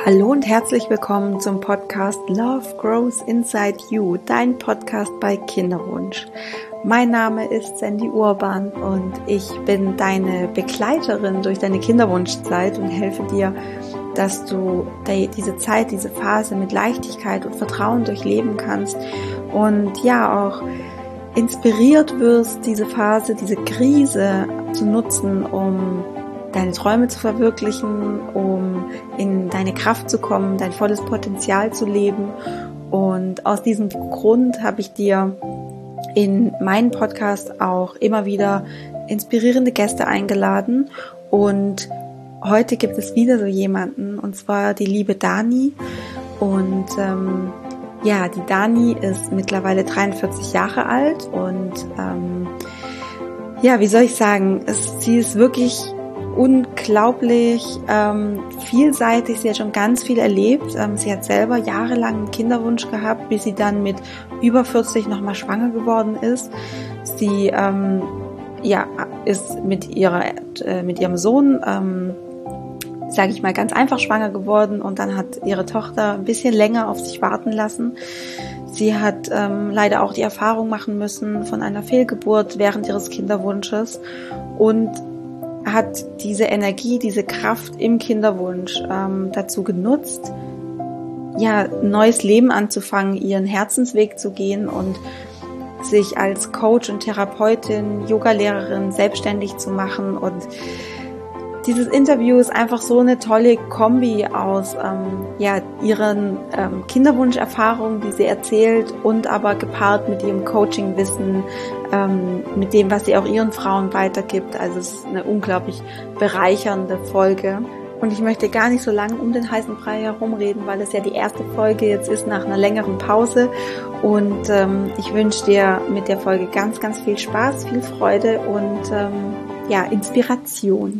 Hallo und herzlich willkommen zum Podcast Love Grows Inside You, dein Podcast bei Kinderwunsch. Mein Name ist Sandy Urban und ich bin deine Begleiterin durch deine Kinderwunschzeit und helfe dir, dass du diese Zeit, diese Phase mit Leichtigkeit und Vertrauen durchleben kannst und ja auch inspiriert wirst, diese Phase, diese Krise zu nutzen, um deine Träume zu verwirklichen, um in deine Kraft zu kommen, dein volles Potenzial zu leben. Und aus diesem Grund habe ich dir in meinen Podcast auch immer wieder inspirierende Gäste eingeladen. Und heute gibt es wieder so jemanden, und zwar die liebe Dani. Und die Dani ist mittlerweile 43 Jahre alt und wie soll ich sagen, sie ist wirklich unglaublich vielseitig. Sie hat schon ganz viel erlebt. Sie hat selber jahrelang einen Kinderwunsch gehabt, bis sie dann mit über 40 nochmal schwanger geworden ist. Sie ist mit ihrem Sohn, sage ich mal, ganz einfach schwanger geworden und dann hat ihre Tochter ein bisschen länger auf sich warten lassen. Sie hat leider auch die Erfahrung machen müssen von einer Fehlgeburt während ihres Kinderwunsches und hat diese Energie, diese Kraft im Kinderwunsch dazu genutzt, ein neues Leben anzufangen, ihren Herzensweg zu gehen und sich als Coach und Therapeutin, Yogalehrerin selbstständig zu machen. Und dieses Interview ist einfach so eine tolle Kombi aus ihren Kinderwunscherfahrungen, die sie erzählt, und aber gepaart mit ihrem Coaching-Wissen, mit dem, was sie auch ihren Frauen weitergibt. Also es ist eine unglaublich bereichernde Folge. Und ich möchte gar nicht so lange um den heißen Brei herumreden, weil es ja die erste Folge jetzt ist nach einer längeren Pause. Und ich wünsche dir mit der Folge ganz, ganz viel Spaß, viel Freude und Inspiration.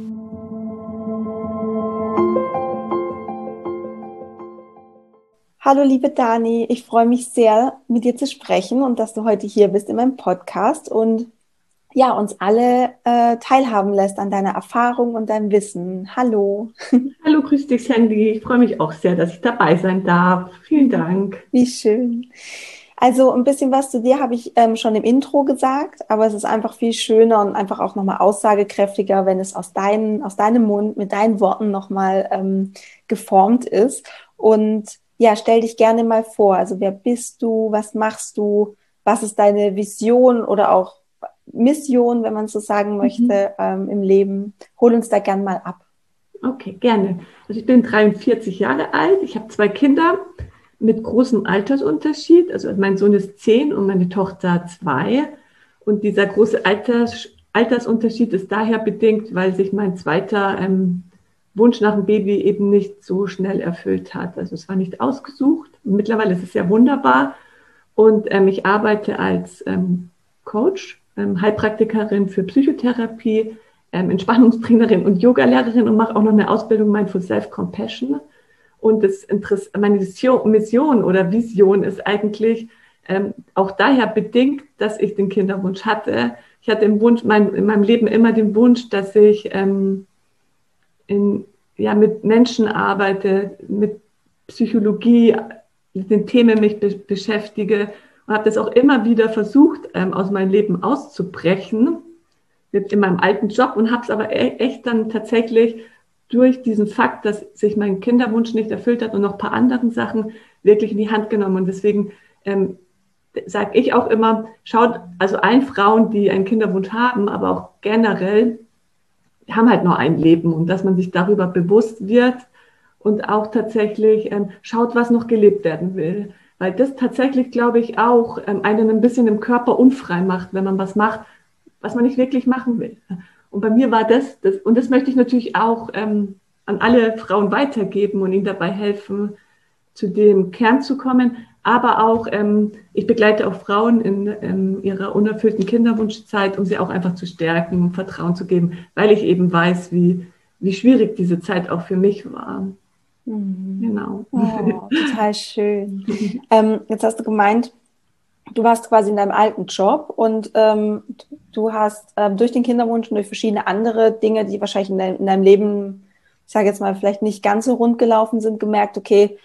Hallo liebe Dani, ich freue mich sehr, mit dir zu sprechen und dass du heute hier bist in meinem Podcast und uns alle teilhaben lässt an deiner Erfahrung und deinem Wissen. Hallo. Hallo, grüß dich Sandy. Ich freue mich auch sehr, dass ich dabei sein darf. Vielen Dank. Wie schön. Also ein bisschen was zu dir habe ich schon im Intro gesagt, aber es ist einfach viel schöner und einfach auch nochmal aussagekräftiger, wenn es aus deinem Mund mit deinen Worten nochmal geformt ist. Und stell dich gerne mal vor. Also wer bist du? Was machst du? Was ist deine Vision oder auch Mission, wenn man so sagen möchte, im Leben? Hol uns da gern mal ab. Okay, gerne. Also ich bin 43 Jahre alt. Ich habe 2 Kinder mit großem Altersunterschied. Also mein Sohn ist 10 und meine Tochter 2. Und dieser große Altersunterschied ist daher bedingt, weil sich mein zweiter Wunsch nach einem Baby eben nicht so schnell erfüllt hat. Also es war nicht ausgesucht. Mittlerweile ist es ja wunderbar. Und ich arbeite als Coach, Heilpraktikerin für Psychotherapie, Entspannungstrainerin und Yogalehrerin und mache auch noch eine Ausbildung Mindful Self-Compassion. Und meine Mission oder Vision ist eigentlich auch daher bedingt, dass ich den Kinderwunsch hatte. Ich hatte in meinem Leben immer den Wunsch, dass ich mit Menschen arbeite, mit Psychologie, mit den Themen mich beschäftige und habe das auch immer wieder versucht, aus meinem Leben auszubrechen, in meinem alten Job, und habe es aber echt dann tatsächlich durch diesen Fakt, dass sich mein Kinderwunsch nicht erfüllt hat und noch ein paar anderen Sachen wirklich in die Hand genommen. Und deswegen sage ich auch immer, schaut also allen Frauen, die einen Kinderwunsch haben, aber auch generell, wir haben halt nur ein Leben, und dass man sich darüber bewusst wird und auch tatsächlich schaut, was noch gelebt werden will. Weil das tatsächlich, glaube ich, auch einen ein bisschen im Körper unfrei macht, wenn man was macht, was man nicht wirklich machen will. Und bei mir war das und das möchte ich natürlich auch an alle Frauen weitergeben und ihnen dabei helfen, zu dem Kern zu kommen. Aber auch, ich begleite auch Frauen in ihrer unerfüllten Kinderwunschzeit, um sie auch einfach zu stärken und Vertrauen zu geben, weil ich eben weiß, wie schwierig diese Zeit auch für mich war. Genau. Oh, total schön. Jetzt hast du gemeint, du warst quasi in deinem alten Job und du hast durch den Kinderwunsch und durch verschiedene andere Dinge, die wahrscheinlich in deinem Leben ich sage jetzt mal, vielleicht nicht ganz so rund gelaufen sind, gemerkt, okay,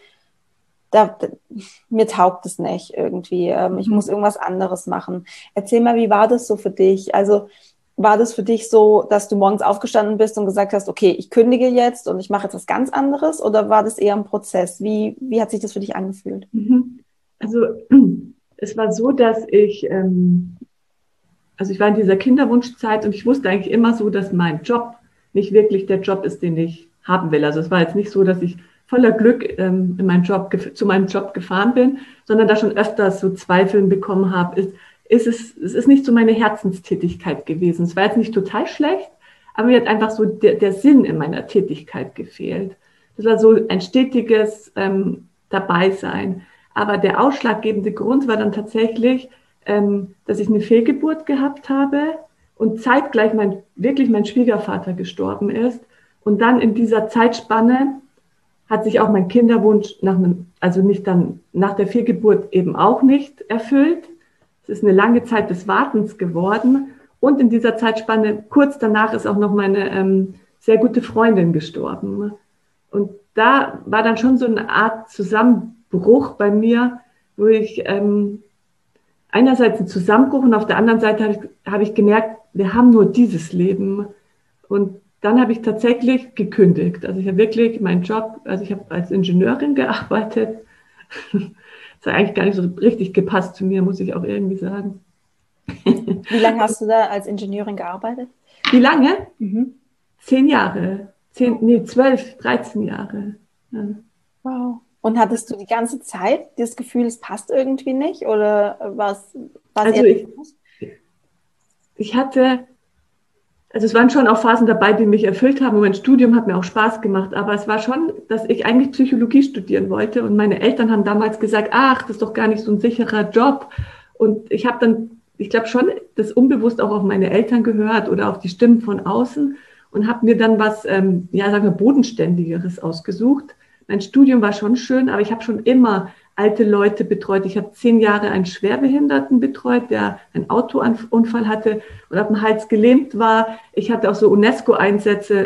mir taugt es nicht irgendwie. Ich muss irgendwas anderes machen. Erzähl mal, wie war das so für dich? Also war das für dich so, dass du morgens aufgestanden bist und gesagt hast, okay, ich kündige jetzt und ich mache jetzt was ganz anderes? Oder war das eher ein Prozess? Wie hat sich das für dich angefühlt? Also es war so, dass also ich war in dieser Kinderwunschzeit und ich wusste eigentlich immer so, dass mein Job nicht wirklich der Job ist, den ich haben will. Also es war jetzt nicht so, dass ich voller Glück zu meinem Job gefahren bin, sondern da schon öfters so Zweifeln bekommen habe, es ist nicht so meine Herzenstätigkeit gewesen. Es war jetzt nicht total schlecht, aber mir hat einfach so der Sinn in meiner Tätigkeit gefehlt. Das war so ein stetiges Dabeisein. Aber der ausschlaggebende Grund war dann tatsächlich, dass ich eine Fehlgeburt gehabt habe und zeitgleich mein Schwiegervater gestorben ist. Und dann in dieser Zeitspanne hat sich auch mein Kinderwunsch also nicht dann nach der Fehlgeburt eben auch nicht erfüllt. Es ist eine lange Zeit des Wartens geworden. Und in dieser Zeitspanne, kurz danach, ist auch noch meine sehr gute Freundin gestorben. Und da war dann schon so eine Art Zusammenbruch bei mir, wo ich einerseits einen Zusammenbruch und auf der anderen Seite habe ich gemerkt, wir haben nur dieses Leben. Und dann habe ich tatsächlich gekündigt. Also ich habe wirklich meinen Job, also ich habe als Ingenieurin gearbeitet. Das hat eigentlich gar nicht so richtig gepasst zu mir, muss ich auch irgendwie sagen. Wie lange hast du da als Ingenieurin gearbeitet? Wie lange? 10 Jahre. 12, 13 Jahre. Ja. Wow. Und hattest du die ganze Zeit das Gefühl, es passt irgendwie nicht? Oder war es also ich hatte, also es waren schon auch Phasen dabei, die mich erfüllt haben. Und mein Studium hat mir auch Spaß gemacht. Aber es war schon, dass ich eigentlich Psychologie studieren wollte. Und meine Eltern haben damals gesagt, ach, das ist doch gar nicht so ein sicherer Job. Und ich habe dann, ich glaube schon, das unbewusst auch auf meine Eltern gehört oder auf die Stimmen von außen und habe mir dann was, sagen wir, Bodenständigeres ausgesucht. Mein Studium war schon schön, aber ich habe schon immer alte Leute betreut. Ich habe 10 Jahre einen Schwerbehinderten betreut, der einen Autounfall hatte und auf dem Hals gelähmt war. Ich hatte auch so UNESCO-Einsätze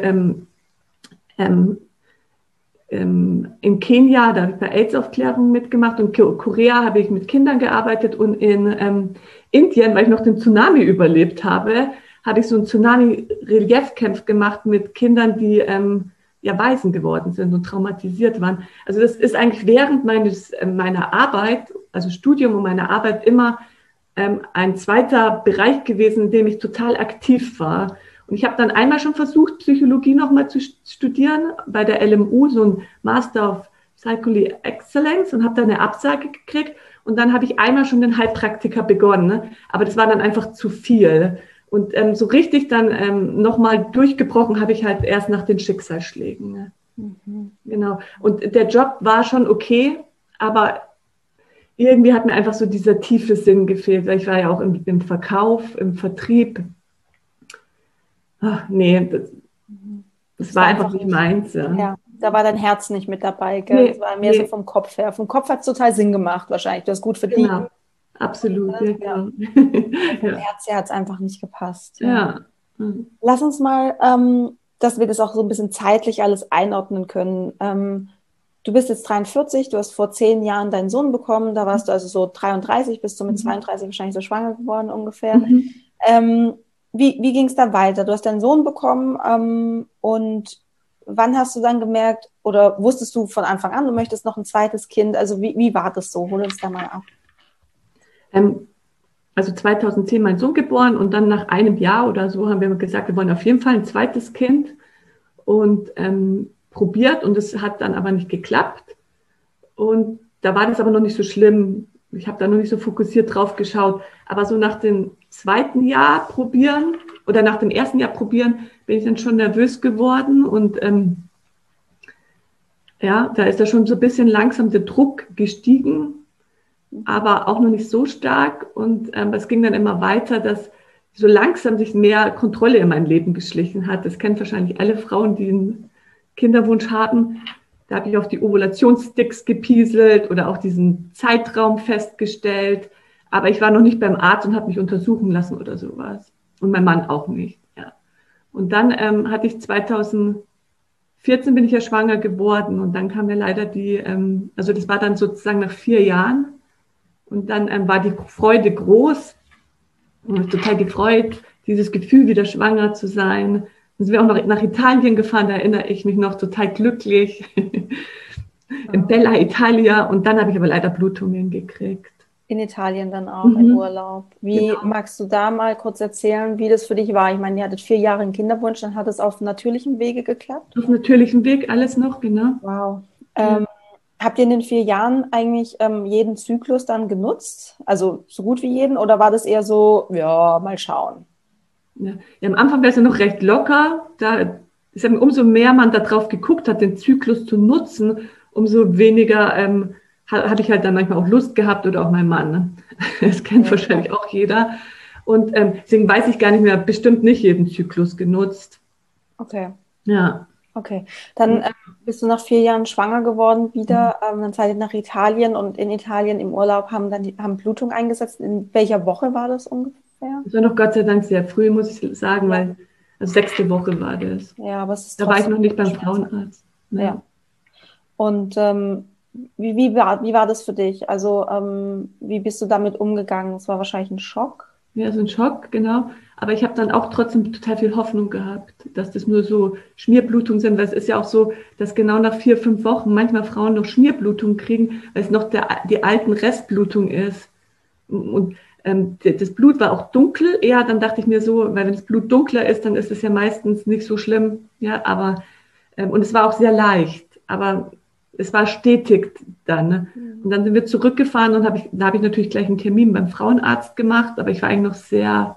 in Kenia, da habe ich bei AIDS-Aufklärung mitgemacht und in Korea habe ich mit Kindern gearbeitet und in Indien, weil ich noch den Tsunami überlebt habe, habe ich so einen Tsunami-Reliefkampf gemacht mit Kindern, die Waisen geworden sind und traumatisiert waren. Also das ist eigentlich während meiner Arbeit, also Studium und meiner Arbeit immer ein zweiter Bereich gewesen, in dem ich total aktiv war. Und ich habe dann einmal schon versucht, Psychologie nochmal zu studieren, bei der LMU, so ein Master of Psychology Excellence und habe da eine Absage gekriegt. Und dann habe ich einmal schon den Heilpraktiker begonnen, ne? Aber das war dann einfach zu viel. Und so richtig dann nochmal durchgebrochen habe ich halt erst nach den Schicksalsschlägen. Ne? Genau. Und der Job war schon okay, aber irgendwie hat mir einfach so dieser tiefe Sinn gefehlt, weil ich war ja auch im Verkauf, im Vertrieb. Ach, nee, das war einfach nicht meins. Ja, da war dein Herz nicht mit dabei. Gell? Das war mehr so vom Kopf her. Vom Kopf hat es total Sinn gemacht wahrscheinlich. Du hast gut verdient. Genau. Absolut, ja, genau. Vom Herz her hat es einfach nicht gepasst. Ja. Lass uns mal, dass wir das auch so ein bisschen zeitlich alles einordnen können. Du bist jetzt 43, du hast vor 10 Jahren deinen Sohn bekommen, da warst du also so 33, bist du mit 32 wahrscheinlich so schwanger geworden ungefähr. Wie ging es da weiter? Du hast deinen Sohn bekommen und wann hast du dann gemerkt oder wusstest du von Anfang an, du möchtest noch ein zweites Kind? Also wie war das so? Hol uns da mal ab. Also 2010 mein Sohn geboren und dann nach einem Jahr oder so haben wir gesagt, wir wollen auf jeden Fall ein zweites Kind und probiert und es hat dann aber nicht geklappt und da war das aber noch nicht so schlimm. Ich habe da noch nicht so fokussiert drauf geschaut, aber so nach dem zweiten Jahr probieren oder nach dem ersten Jahr probieren bin ich dann schon nervös geworden und da ist da schon so ein bisschen langsam der Druck gestiegen, aber auch noch nicht so stark und es ging dann immer weiter, dass so langsam sich mehr Kontrolle in mein Leben geschlichen hat. Das kennen wahrscheinlich alle Frauen, die einen Kinderwunsch haben. Da habe ich auf die Ovulationssticks gepieselt oder auch diesen Zeitraum festgestellt. Aber ich war noch nicht beim Arzt und habe mich untersuchen lassen oder sowas. Und mein Mann auch nicht. Ja. Und dann hatte ich 2014 14 bin ich ja schwanger geworden und dann kam mir leider also das war dann sozusagen nach 4 Jahren und dann war die Freude groß und mich total gefreut, dieses Gefühl, wieder schwanger zu sein. Dann sind wir auch noch nach Italien gefahren, da erinnere ich mich noch, total glücklich, in Bella Italia und dann habe ich aber leider Blutungen gekriegt. In Italien dann auch, im Urlaub. Wie magst du da mal kurz erzählen, wie das für dich war? Ich meine, ihr hattet 4 Jahre einen Kinderwunsch, dann hat es auf natürlichem Wege geklappt? Auf natürlichem Weg alles noch, genau. Wow. Habt ihr in den 4 Jahren eigentlich jeden Zyklus dann genutzt? Also so gut wie jeden? Oder war das eher so, ja, mal schauen? Ja, am Anfang wäre es ja noch recht locker. Umso mehr man darauf geguckt hat, den Zyklus zu nutzen, umso weniger habe ich halt dann manchmal auch Lust gehabt oder auch mein Mann. Ne? Das kennt wahrscheinlich auch jeder. Und deswegen weiß ich gar nicht mehr, bestimmt nicht jeden Zyklus genutzt. Okay. Ja. Okay. Dann bist du nach 4 Jahren schwanger geworden wieder. Dann seid ihr nach Italien und in Italien im Urlaub haben Blutung eingesetzt. In welcher Woche war das ungefähr? Das war noch Gott sei Dank sehr früh, muss ich sagen, weil also 6. Woche war das. Ja, aber es ist da war ich noch nicht beim Frauenarzt. Ja. Und wie war das für dich? Also wie bist du damit umgegangen? Es war wahrscheinlich ein Schock. Ja, so ein Schock, genau. Aber ich habe dann auch trotzdem total viel Hoffnung gehabt, dass das nur so Schmierblutungen sind. Weil es ist ja auch so, dass genau nach 4, 5 Wochen manchmal Frauen noch Schmierblutungen kriegen, weil es noch die alten Restblutung ist. Und das Blut war auch dunkel. Eher dann dachte ich mir so, weil wenn das Blut dunkler ist, dann ist es ja meistens nicht so schlimm. Ja, aber und es war auch sehr leicht. Aber es war stetig dann. Ne? Und dann sind wir zurückgefahren und da habe ich natürlich gleich einen Termin beim Frauenarzt gemacht, aber ich war eigentlich noch sehr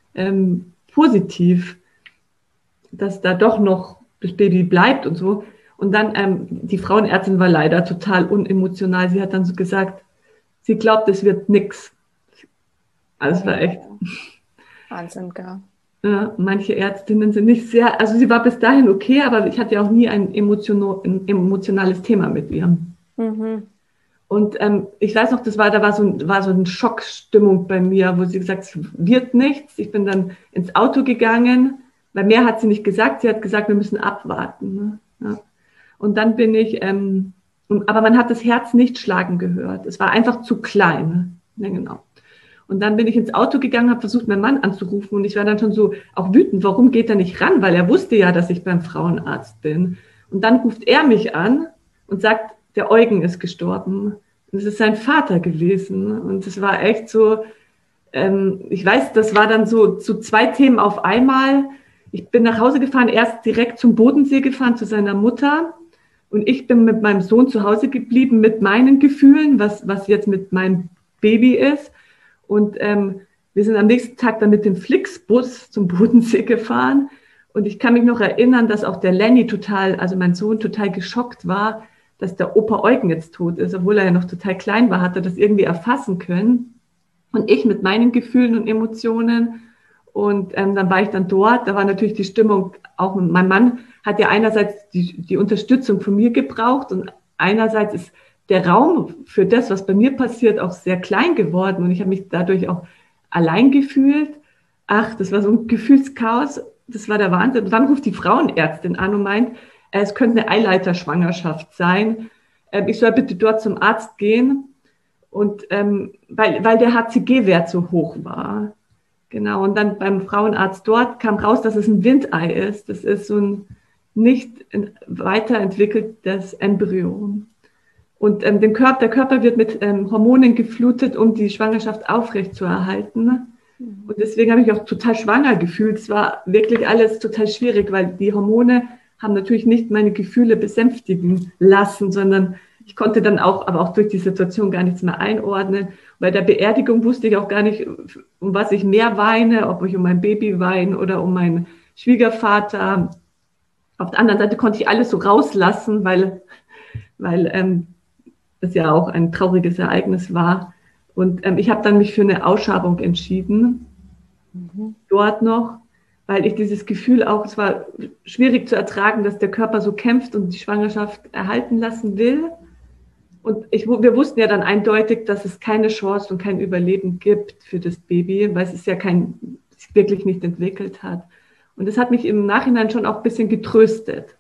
positiv, dass da doch noch das Baby bleibt und so. Und dann, die Frauenärztin war leider total unemotional. Sie hat dann so gesagt, sie glaubt, es wird nix. Also es war echt Wahnsinn, gell? Ja, manche Ärztinnen sind nicht sehr, also sie war bis dahin okay, aber ich hatte ja auch nie ein emotionales Thema mit ihr. Und ich weiß noch, da war so eine Schockstimmung bei mir, wo sie gesagt hat, es wird nichts. Ich bin dann ins Auto gegangen, weil mehr hat sie nicht gesagt. Sie hat gesagt, wir müssen abwarten. Ne? Ja. Und dann bin ich, aber man hat das Herz nicht schlagen gehört. Es war einfach zu klein. Ja, genau. Und dann bin ich ins Auto gegangen, habe versucht, meinen Mann anzurufen und ich war dann schon so auch wütend, warum geht er nicht ran? Weil er wusste ja, dass ich beim Frauenarzt bin. Und dann ruft er mich an und sagt, der Eugen ist gestorben. Und es ist sein Vater gewesen. Und es war echt so, ich weiß, das war dann so 2 Themen auf einmal. Ich bin nach Hause gefahren, erst direkt zum Bodensee gefahren, zu seiner Mutter. Und ich bin mit meinem Sohn zu Hause geblieben, mit meinen Gefühlen, was jetzt mit meinem Baby ist. Und wir sind am nächsten Tag dann mit dem Flixbus zum Bodensee gefahren. Und ich kann mich noch erinnern, dass auch der Lenny also mein Sohn, total geschockt war, dass der Opa Eugen jetzt tot ist. Obwohl er ja noch total klein war, hat er das irgendwie erfassen können. Und ich mit meinen Gefühlen und Emotionen. Und dann war ich dann dort. Da war natürlich die Stimmung, auch mein Mann hat ja einerseits die Unterstützung von mir gebraucht und einerseits ist der Raum für das, was bei mir passiert, auch sehr klein geworden. Und ich habe mich dadurch auch allein gefühlt. Ach, das war so ein Gefühlschaos. Das war der Wahnsinn. Und dann ruft die Frauenärztin an und meint, es könnte eine Eileiterschwangerschaft sein. Ich soll bitte dort zum Arzt gehen. Und weil der HCG-Wert so hoch war. Genau. Und dann beim Frauenarzt dort kam raus, dass es ein Windei ist. Das ist so ein nicht weiterentwickeltes Embryo. Und der Körper wird mit Hormonen geflutet, um die Schwangerschaft aufrechtzuerhalten. Und deswegen habe ich auch total schwanger gefühlt. Es war wirklich alles total schwierig, weil die Hormone haben natürlich nicht meine Gefühle besänftigen lassen, sondern ich konnte dann aber auch durch die Situation gar nichts mehr einordnen. Bei der Beerdigung wusste ich auch gar nicht, um was ich mehr weine, ob ich um mein Baby weine oder um meinen Schwiegervater. Auf der anderen Seite konnte ich alles so rauslassen, weil das ja auch ein trauriges Ereignis war. Und ich habe dann mich für eine Ausschabung entschieden, dort noch, weil ich dieses Gefühl auch, es war schwierig zu ertragen, dass der Körper so kämpft und die Schwangerschaft erhalten lassen will. Und wir wussten ja dann eindeutig, dass es keine Chance und kein Überleben gibt für das Baby, weil es sich wirklich nicht entwickelt hat. Und das hat mich im Nachhinein schon auch ein bisschen getröstet,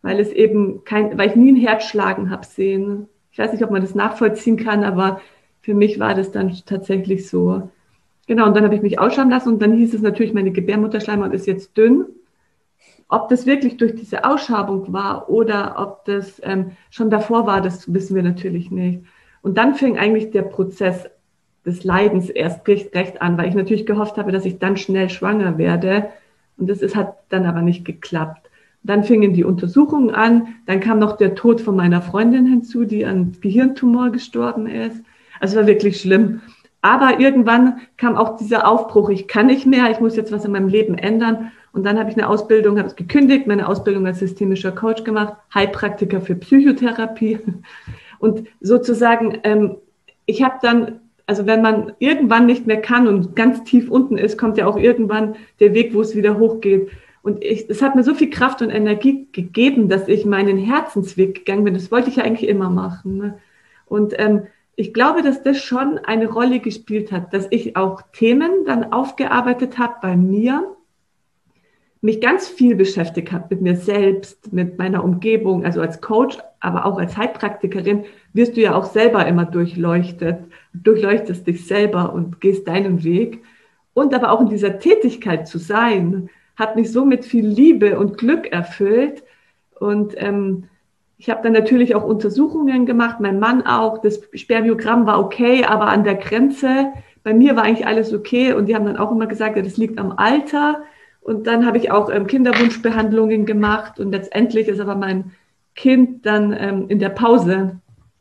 weil es eben weil ich nie ein Herz schlagen habe sehen. Ich weiß nicht, ob man das nachvollziehen kann, aber für mich war das dann tatsächlich so. Genau, und dann habe ich mich ausschauen lassen und dann hieß es natürlich, meine Gebärmutterschleimhaut ist jetzt dünn. Ob das wirklich durch diese Ausschabung war oder ob das schon davor war, das wissen wir natürlich nicht. Und dann fing eigentlich der Prozess des Leidens erst recht an, weil ich natürlich gehofft habe, dass ich dann schnell schwanger werde. Und hat dann aber nicht geklappt. Dann fingen die Untersuchungen an. Dann kam noch der Tod von meiner Freundin hinzu, die an Gehirntumor gestorben ist. Also es war wirklich schlimm. Aber irgendwann kam auch dieser Aufbruch, ich kann nicht mehr, ich muss jetzt was in meinem Leben ändern. Und dann habe ich eine Ausbildung, habe es gekündigt, meine Ausbildung als systemischer Coach gemacht, Heilpraktiker für Psychotherapie. Und sozusagen, ich habe dann, also wenn man irgendwann nicht mehr kann und ganz tief unten ist, kommt ja auch irgendwann der Weg, wo es wieder hochgeht. Und es hat mir so viel Kraft und Energie gegeben, dass ich meinen Herzensweg gegangen bin. Das wollte ich ja eigentlich immer machen. Ne? Und ich glaube, dass das schon eine Rolle gespielt hat, dass ich auch Themen dann aufgearbeitet habe bei mir, mich ganz viel beschäftigt habe mit mir selbst, mit meiner Umgebung, also als Coach, aber auch als Heilpraktikerin wirst du ja auch selber immer durchleuchtest dich selber und gehst deinen Weg. Und aber auch in dieser Tätigkeit zu sein, hat mich so mit viel Liebe und Glück erfüllt. Und ich habe dann natürlich auch Untersuchungen gemacht, mein Mann auch. Das Spermiogramm war okay, aber an der Grenze. Bei mir war eigentlich alles okay. Und die haben dann auch immer gesagt, ja, das liegt am Alter. Und dann habe ich auch Kinderwunschbehandlungen gemacht. Und letztendlich ist aber mein Kind dann in der Pause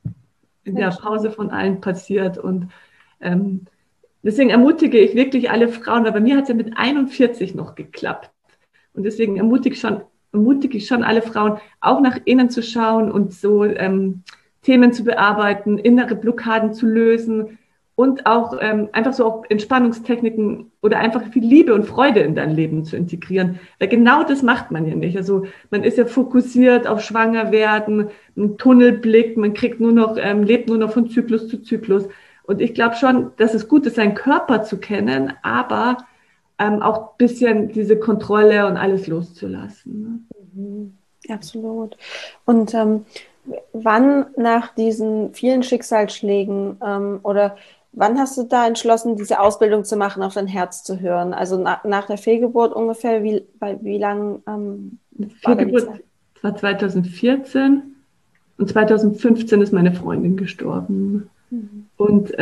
von allen passiert. Und deswegen ermutige ich wirklich alle Frauen, weil bei mir hat es ja mit 41 noch geklappt. Und deswegen ermutige ich schon alle Frauen, auch nach innen zu schauen und so Themen zu bearbeiten, innere Blockaden zu lösen und auch einfach so auch Entspannungstechniken oder einfach viel Liebe und Freude in dein Leben zu integrieren. Weil genau das macht man ja nicht. Also man ist ja fokussiert auf Schwangerwerden, ein Tunnelblick, man lebt nur noch von Zyklus zu Zyklus. Und ich glaube schon, dass es gut ist, seinen Körper zu kennen, aber auch ein bisschen diese Kontrolle und alles loszulassen. Ne? Absolut. Und wann nach diesen vielen Schicksalsschlägen oder wann hast du da entschlossen, diese Ausbildung zu machen, auf dein Herz zu hören? Also nach der Fehlgeburt ungefähr, wie lang war da die Zeit? Das war 2014 und 2015 ist meine Freundin gestorben. Mhm. Und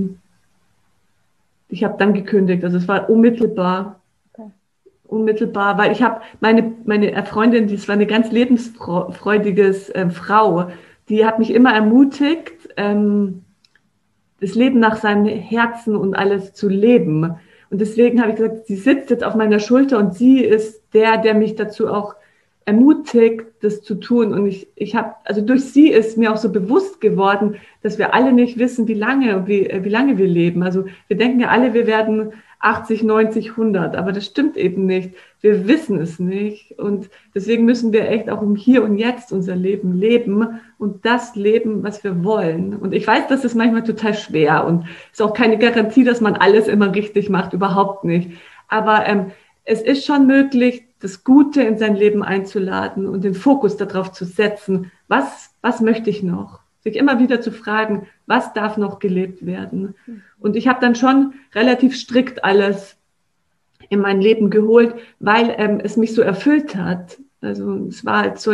ich habe dann gekündigt, also es war unmittelbar, weil ich habe meine Freundin, das war eine ganz lebensfreudige Frau, die hat mich immer ermutigt, das Leben nach seinem Herzen und alles zu leben. Und deswegen habe ich gesagt, sie sitzt jetzt auf meiner Schulter und sie ist der mich dazu auch ermutigt, das zu tun. Und also durch sie ist mir auch so bewusst geworden, dass wir alle nicht wissen, wie lange wir leben. Also wir denken ja alle, wir werden 80, 90, 100, aber das stimmt eben nicht. Wir wissen es nicht. Und deswegen müssen wir echt auch im Hier und Jetzt unser Leben leben und das leben, was wir wollen. Und ich weiß, das ist manchmal total schwer und ist auch keine Garantie, dass man alles immer richtig macht, überhaupt nicht. Aber es ist schon möglich, das Gute in sein Leben einzuladen und den Fokus darauf zu setzen, was möchte ich noch? Sich immer wieder zu fragen, was darf noch gelebt werden? Und ich habe dann schon relativ strikt alles in mein Leben geholt, weil es mich so erfüllt hat. Also es war halt so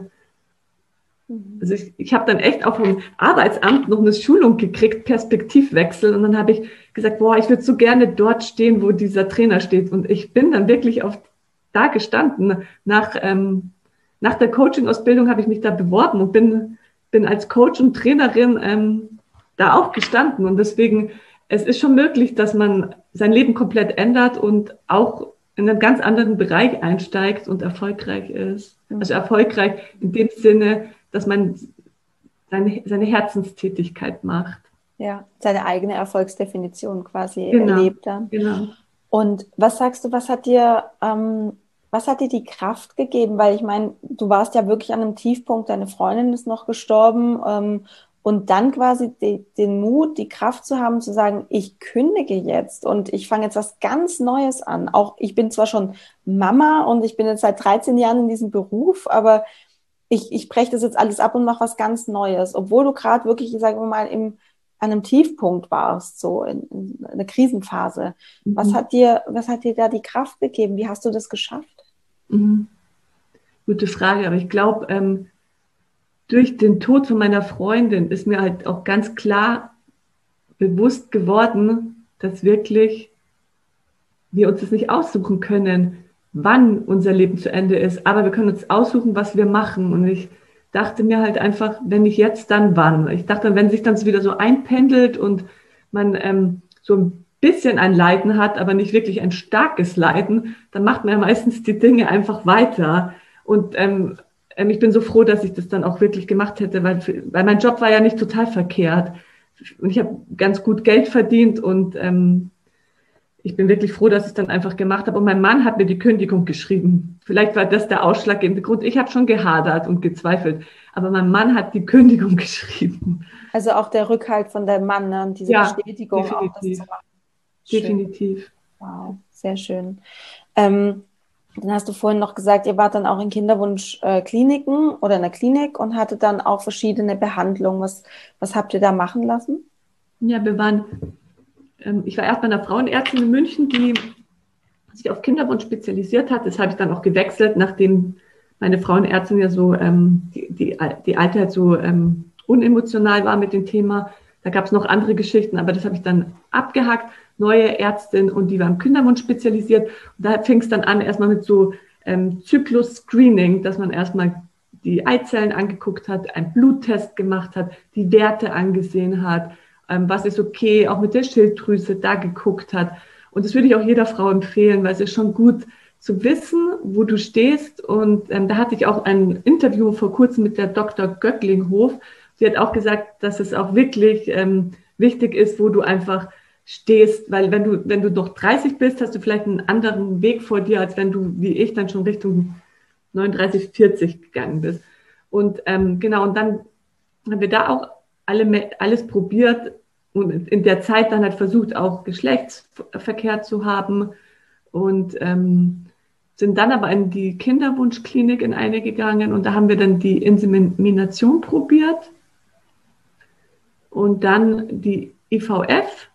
also ich habe dann echt auch vom Arbeitsamt noch eine Schulung gekriegt, Perspektivwechsel. Und dann habe ich gesagt, ich würde so gerne dort stehen, wo dieser Trainer steht. Und ich bin dann wirklich da gestanden. Nach der Coaching-Ausbildung habe ich mich da beworben und bin als Coach und Trainerin da auch gestanden. Und deswegen, es ist schon möglich, dass man sein Leben komplett ändert und auch in einen ganz anderen Bereich einsteigt und erfolgreich ist. Also erfolgreich in dem Sinne, dass man seine Herzenstätigkeit macht. Ja, seine eigene Erfolgsdefinition quasi erlebt dann. Genau. Und was sagst du, was hat dir die Kraft gegeben? Weil ich meine, du warst ja wirklich an einem Tiefpunkt, deine Freundin ist noch gestorben und dann quasi den Mut, die Kraft zu haben, zu sagen, ich kündige jetzt und ich fange jetzt was ganz Neues an. Auch ich bin zwar schon Mama und ich bin jetzt seit 13 Jahren in diesem Beruf, aber ich breche das jetzt alles ab und mache was ganz Neues, obwohl du gerade wirklich, sagen wir mal, an einem Tiefpunkt warst, so in einer Krisenphase. Was hat dir da die Kraft gegeben? Wie hast du das geschafft? Mhm. Gute Frage, aber ich glaube, durch den Tod von meiner Freundin ist mir halt auch ganz klar bewusst geworden, dass wirklich wir uns das nicht aussuchen können, wann unser Leben zu Ende ist, aber wir können uns aussuchen, was wir machen. Und ich dachte mir halt einfach, wenn nicht jetzt, dann wann? Ich dachte, wenn sich dann wieder so einpendelt und man so ein bisschen ein Leiden hat, aber nicht wirklich ein starkes Leiden, dann macht man ja meistens die Dinge einfach weiter. Und ich bin so froh, dass ich das dann auch wirklich gemacht hätte, weil mein Job war ja nicht total verkehrt. Und ich habe ganz gut Geld verdient und ich bin wirklich froh, dass ich es dann einfach gemacht habe. Und mein Mann hat mir die Kündigung geschrieben. Vielleicht war das der ausschlaggebende Grund. Ich habe schon gehadert und gezweifelt, aber mein Mann hat die Kündigung geschrieben. Also auch der Rückhalt von deinem Mann, ne? Und diese Bestätigung, definitiv. auch das zu machen. Definitiv. Wow, sehr schön. Dann hast du vorhin noch gesagt, ihr wart dann auch in Kinderwunschkliniken oder in der Klinik und hattet dann auch verschiedene Behandlungen. Was habt ihr da machen lassen? Ja, ich war erst bei einer Frauenärztin in München, die sich auf Kinderwunsch spezialisiert hat. Das habe ich dann auch gewechselt, nachdem meine Frauenärztin ja so, die alte halt so unemotional war mit dem Thema. Da gab es noch andere Geschichten, aber das habe ich dann abgehakt. Neue Ärztin und die war im Kinderwunsch spezialisiert. Und da fing es dann an, erstmal mit so Zyklus-Screening, dass man erstmal die Eizellen angeguckt hat, einen Bluttest gemacht hat, die Werte angesehen hat, was ist okay, auch mit der Schilddrüse da geguckt hat. Und das würde ich auch jeder Frau empfehlen, weil es ist schon gut zu wissen, wo du stehst. Und da hatte ich auch ein Interview vor kurzem mit der Dr. Göcklinghof. Sie hat auch gesagt, dass es auch wirklich wichtig ist, wo du einfach stehst, weil wenn du noch 30 bist, hast du vielleicht einen anderen Weg vor dir, als wenn du, wie ich, dann schon Richtung 39, 40 gegangen bist. Und genau, und dann haben wir da auch alles probiert und in der Zeit dann halt versucht, auch Geschlechtsverkehr zu haben und sind dann aber in die Kinderwunschklinik in eine gegangen und da haben wir dann die Insemination probiert und dann die IVF.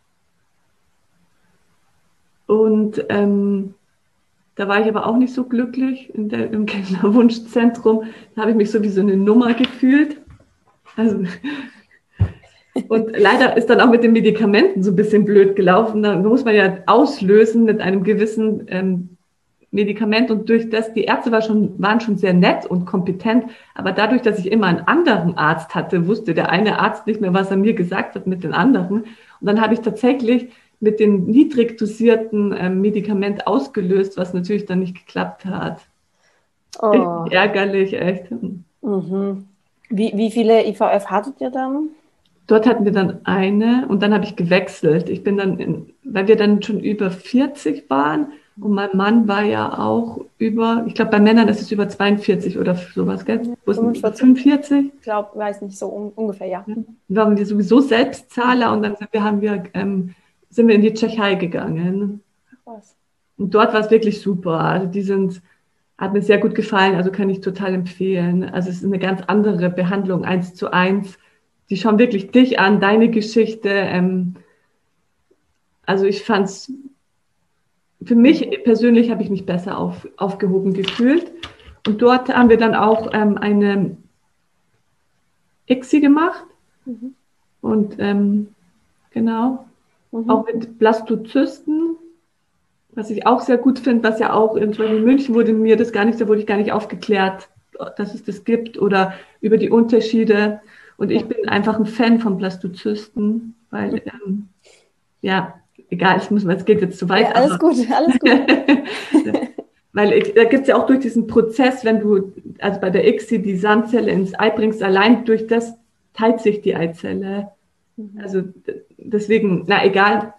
Und da war ich aber auch nicht so glücklich im Kinderwunschzentrum. Da habe ich mich so wie so eine Nummer gefühlt. Also, und leider ist dann auch mit den Medikamenten so ein bisschen blöd gelaufen. Da muss man ja auslösen mit einem gewissen Medikament. Und durch das, die Ärzte waren schon sehr nett und kompetent. Aber dadurch, dass ich immer einen anderen Arzt hatte, wusste der eine Arzt nicht mehr, was er mir gesagt hat mit den anderen. Und dann habe ich tatsächlich mit dem niedrig dosierten Medikament ausgelöst, was natürlich dann nicht geklappt hat. Oh. Ärgerlich, echt. Mhm. Wie viele IVF hattet ihr dann? Dort hatten wir dann eine und dann habe ich gewechselt. Ich bin dann, weil wir dann schon über 40 waren und mein Mann war ja auch ich glaube bei Männern ist es über 42 oder sowas, gell? 45? Ich glaube, weiß nicht, so ungefähr, ja. Dann waren wir sowieso Selbstzahler und dann sind wir in die Tschechei gegangen. Was? Und dort war es wirklich super. Also hat mir sehr gut gefallen, also kann ich total empfehlen. Also es ist eine ganz andere Behandlung, 1:1. Die schauen wirklich dich an, deine Geschichte. Also ich fand's, für mich persönlich habe ich mich besser aufgehoben gefühlt. Und dort haben wir dann auch eine ICSI gemacht. Mhm. Und genau. Auch mit Blastozysten, was ich auch sehr gut finde, was ja auch in München wurde ich gar nicht aufgeklärt, dass es das gibt oder über die Unterschiede. Und ich bin einfach ein Fan von Blastozysten, weil, ja, egal, es geht jetzt zu weit. Ja, alles gut. Weil da gibt es ja auch durch diesen Prozess, wenn du, also bei der ICSI die Samenzelle ins Ei bringst, allein durch das teilt sich die Eizelle. Also deswegen, na egal.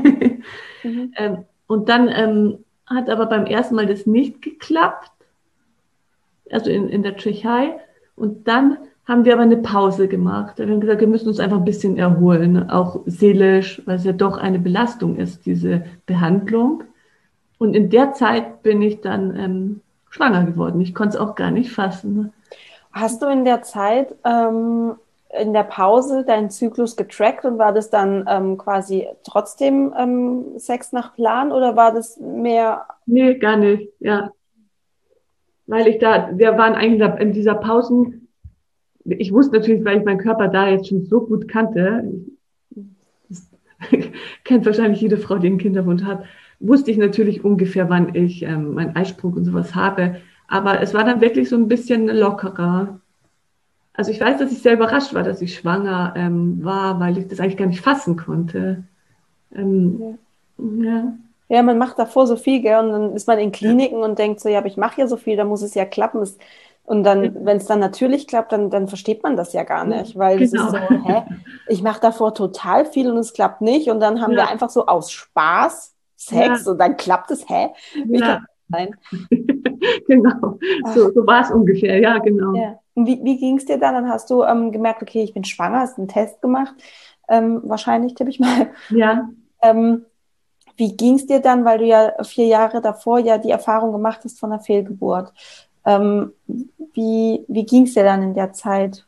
Und dann hat aber beim ersten Mal das nicht geklappt, also in der Tschechei. Und dann haben wir aber eine Pause gemacht. Wir haben gesagt, wir müssen uns einfach ein bisschen erholen, auch seelisch, weil es ja doch eine Belastung ist, diese Behandlung. Und in der Zeit bin ich dann schwanger geworden. Ich konnte es auch gar nicht fassen. Hast du in der Zeit, in der Pause deinen Zyklus getrackt und war das dann quasi trotzdem Sex nach Plan oder war das mehr? Nee, gar nicht, ja. Weil wir waren eigentlich in dieser Pausen, ich wusste natürlich, weil ich meinen Körper da jetzt schon so gut kannte, das kennt wahrscheinlich jede Frau, die einen Kinderwunsch hat, wusste ich natürlich ungefähr, wann ich meinen Eisprung und sowas habe. Aber es war dann wirklich so ein bisschen lockerer. Also ich weiß, dass ich sehr überrascht war, dass ich schwanger war, weil ich das eigentlich gar nicht fassen konnte. Ähm, Ja. ja, Ja, man macht davor so viel, gell? Und dann ist man in Kliniken und denkt so, ja, aber ich mache ja so viel, da muss es ja klappen. Und dann, wenn es dann natürlich klappt, dann versteht man das ja gar nicht, weil das ist genau. so, hä? Ich mache davor total viel und es klappt nicht. Und dann haben wir Ja, einfach so aus Spaß ja, Sex und dann klappt es, hä? Wie kann ja, das sein? genau. Ach, So war es ungefähr, ja, genau. ja. Und wie ging es dir dann? Dann hast du gemerkt, okay, ich bin schwanger, hast einen Test gemacht. Wahrscheinlich, tippe ich mal. Ja, Ähm, Wie ging es dir dann, weil du ja 4 Jahre davor ja die Erfahrung gemacht hast von einer Fehlgeburt? Ähm, wie ging es dir dann in der Zeit?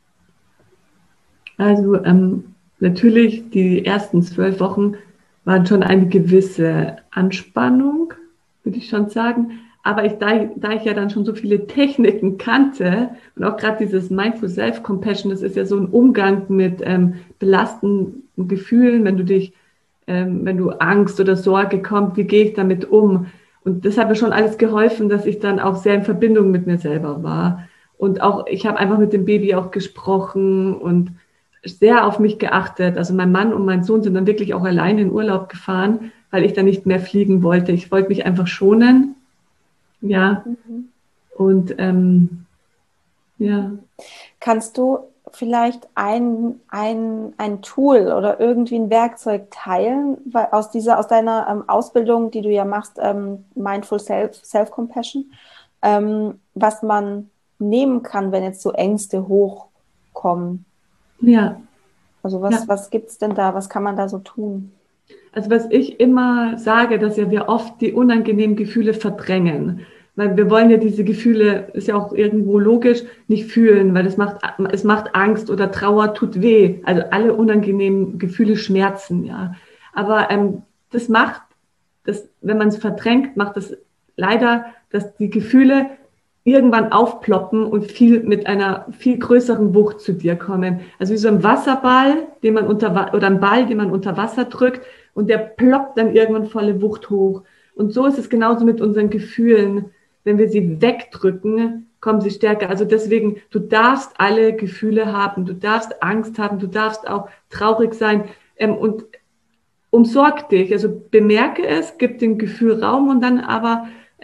also natürlich die ersten 12 Wochen waren schon eine gewisse Anspannung, würde ich schon sagen. Aber da ich ja dann schon so viele Techniken kannte und auch gerade dieses Mindful Self-Compassion, das ist ja so ein Umgang mit belastenden Gefühlen, wenn du Angst oder Sorge kommt, wie gehe ich damit um? Und das hat mir schon alles geholfen, dass ich dann auch sehr in Verbindung mit mir selber war. Und auch, ich habe einfach mit dem Baby auch gesprochen und sehr auf mich geachtet. Also mein Mann und mein Sohn sind dann wirklich auch alleine in Urlaub gefahren, weil ich dann nicht mehr fliegen wollte. Ich wollte mich einfach schonen. Ja, Mhm. und ja, Kannst du vielleicht ein Tool oder irgendwie ein Werkzeug teilen, weil aus deiner Ausbildung, die du ja machst, Mindful Self-Compassion, was man nehmen kann, wenn jetzt so Ängste hochkommen? ja, Also ja. was gibt's denn da? Was kann man da so tun? Also was ich immer sage, dass ja wir oft die unangenehmen Gefühle verdrängen. Weil wir wollen ja diese Gefühle, ist ja auch irgendwo logisch, nicht fühlen, weil es macht Angst oder Trauer tut weh. Also alle unangenehmen Gefühle schmerzen, ja. Aber wenn man es verdrängt, macht es leider, dass die Gefühle irgendwann aufploppen und mit einer viel größeren Wucht zu dir kommen. Also wie so ein Wasserball, oder ein Ball, den man unter Wasser drückt und der ploppt dann irgendwann volle Wucht hoch. Und so ist es genauso mit unseren Gefühlen. Wenn wir sie wegdrücken, kommen sie stärker. Also deswegen, du darfst alle Gefühle haben, du darfst Angst haben, du darfst auch traurig sein und umsorg dich. Also bemerke es, gib dem Gefühl Raum und dann aber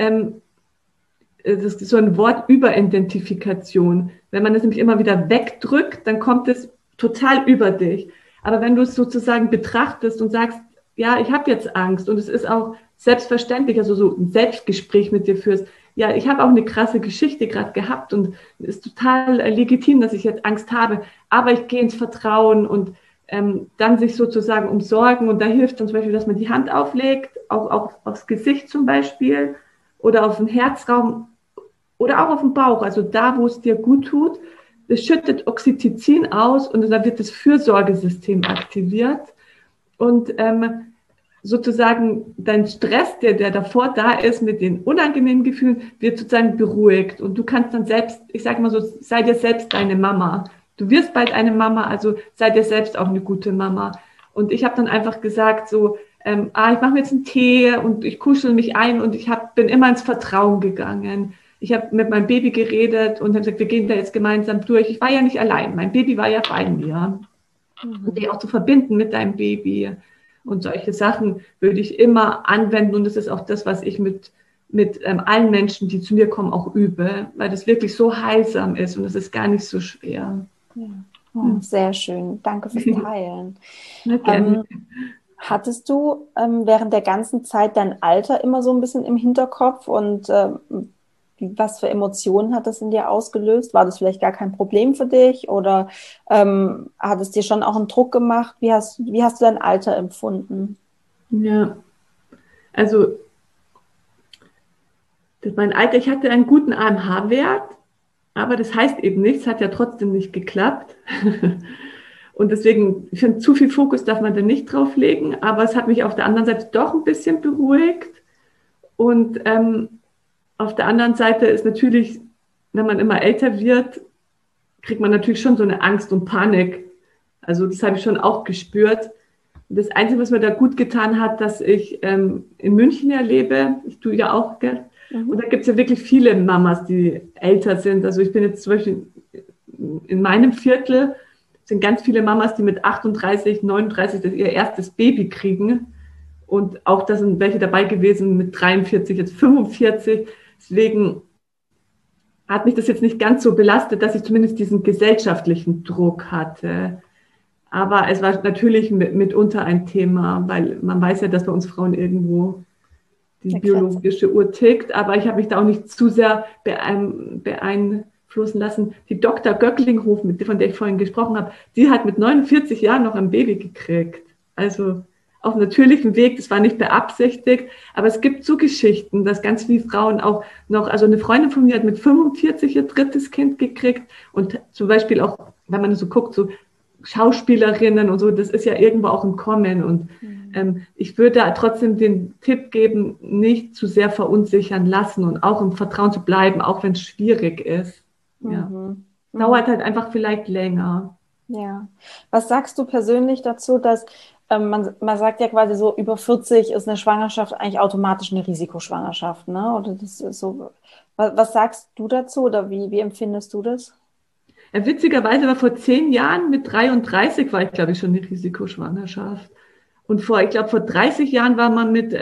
das ist so ein Wort Überidentifikation. Wenn man es nämlich immer wieder wegdrückt, dann kommt es total über dich. Aber wenn du es sozusagen betrachtest und sagst, ja, ich habe jetzt Angst und es ist auch selbstverständlich, also so ein Selbstgespräch mit dir führst, ja, ich habe auch eine krasse Geschichte gerade gehabt und es ist total legitim, dass ich jetzt Angst habe, aber ich gehe ins Vertrauen und dann sich sozusagen umsorgen und da hilft dann zum Beispiel, dass man die Hand auflegt, auch aufs Gesicht zum Beispiel oder auf den Herzraum oder auch auf dem Bauch, also da, wo es dir gut tut. Es schüttet Oxytocin aus und dann wird das Fürsorgesystem aktiviert und sozusagen dein Stress, der davor da ist mit den unangenehmen Gefühlen, wird sozusagen beruhigt und du kannst dann selbst, ich sage mal so, sei dir selbst deine Mama. Du wirst bald eine Mama, also sei dir selbst auch eine gute Mama. Und ich habe dann einfach gesagt so, ich mache mir jetzt einen Tee und ich kuschel mich ein und bin immer ins Vertrauen gegangen. Ich habe mit meinem Baby geredet und habe gesagt, wir gehen da jetzt gemeinsam durch. Ich war ja nicht allein, mein Baby war ja bei mir. Und dich Mhm. auch zu verbinden mit deinem Baby. Und solche Sachen würde ich immer anwenden. Und das ist auch das, was ich mit allen Menschen, die zu mir kommen, auch übe, weil das wirklich so heilsam ist und es ist gar nicht so schwer. Ja. Oh, sehr schön. Danke fürs Teilen. Na, gerne. Ähm, Hattest du während der ganzen Zeit dein Alter immer so ein bisschen im Hinterkopf und was für Emotionen hat das in dir ausgelöst? War das vielleicht gar kein Problem für dich oder hat es dir schon auch einen Druck gemacht? Wie hast du dein Alter empfunden? Ja, also mein Alter, ich hatte einen guten AMH-Wert, Aber das heißt eben nichts, hat ja trotzdem nicht geklappt. Und deswegen, ich finde, zu viel Fokus darf man da nicht drauf legen. Aber es hat mich auf der anderen Seite doch ein bisschen beruhigt. Und auf der anderen Seite ist natürlich, wenn man immer älter wird, kriegt man natürlich schon so eine Angst und Panik. Also das habe ich schon auch gespürt. Das Einzige, was mir da gut getan hat, dass ich in München ja lebe, ich tue ja auch, gell? Und da gibt es ja wirklich viele Mamas, die älter sind. Also ich bin jetzt zum Beispiel in meinem Viertel, sind ganz viele Mamas, die mit 38, 39 das ihr erstes Baby kriegen. Und auch da sind welche dabei gewesen mit 43, jetzt 45. Deswegen hat mich das jetzt nicht ganz so belastet, dass ich zumindest diesen gesellschaftlichen Druck hatte. Aber es war natürlich mitunter ein Thema, weil man weiß ja, dass bei uns Frauen irgendwo die biologische Uhr tickt. Aber ich habe mich da auch nicht zu sehr beeinflussen lassen. Die Dr. Göcklinghof, von der ich vorhin gesprochen habe, die hat mit 49 Jahren noch ein Baby gekriegt. Also auf einem natürlichen Weg, das war nicht beabsichtigt. Aber es gibt so Geschichten, dass ganz viele Frauen auch noch, also eine Freundin von mir hat mit 45 ihr drittes Kind gekriegt. Und zum Beispiel auch, wenn man so guckt, so Schauspielerinnen und so, das ist ja irgendwo auch im Kommen. Und ich würde trotzdem den Tipp geben, nicht zu sehr verunsichern lassen und auch im Vertrauen zu bleiben, auch wenn es schwierig ist. Ja. Dauert halt einfach vielleicht länger. Ja. Was sagst du persönlich dazu, dass man sagt ja quasi so, über 40 ist eine Schwangerschaft eigentlich automatisch eine Risikoschwangerschaft, ne? Oder das ist so. Was sagst du dazu oder wie empfindest du das? Ja, witzigerweise war vor 10 Jahren mit 33 war ich, glaube ich, schon eine Risikoschwangerschaft. Und ich glaube, vor 30 Jahren war man mit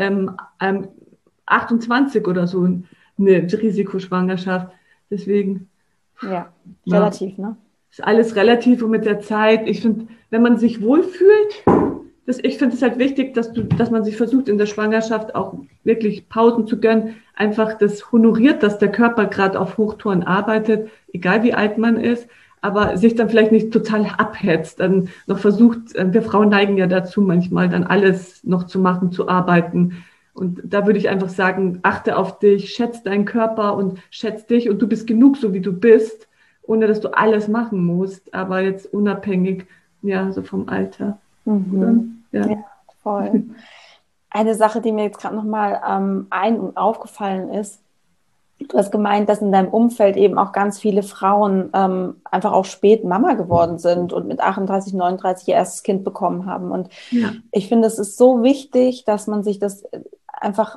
28 oder so eine Risikoschwangerschaft. Deswegen. Ja, relativ, ne? Ist alles relativ und mit der Zeit. Ich finde, wenn man sich wohlfühlt, ich finde es halt wichtig, dass man sich versucht, in der Schwangerschaft auch wirklich Pausen zu gönnen, einfach das honoriert, dass der Körper gerade auf Hochtouren arbeitet, egal wie alt man ist, aber sich dann vielleicht nicht total abhetzt, dann noch versucht, wir Frauen neigen ja dazu, manchmal dann alles noch zu machen, zu arbeiten. Und da würde ich einfach sagen, achte auf dich, schätze deinen Körper und schätze dich und du bist genug, so wie du bist, ohne dass du alles machen musst, aber jetzt unabhängig, ja, so vom Alter. Ja, voll. Eine Sache, die mir jetzt gerade nochmal aufgefallen ist, du hast gemeint, dass in deinem Umfeld eben auch ganz viele Frauen einfach auch spät Mama geworden sind und mit 38, 39 ihr erstes Kind bekommen haben. Und ich finde, es ist so wichtig, dass man sich das einfach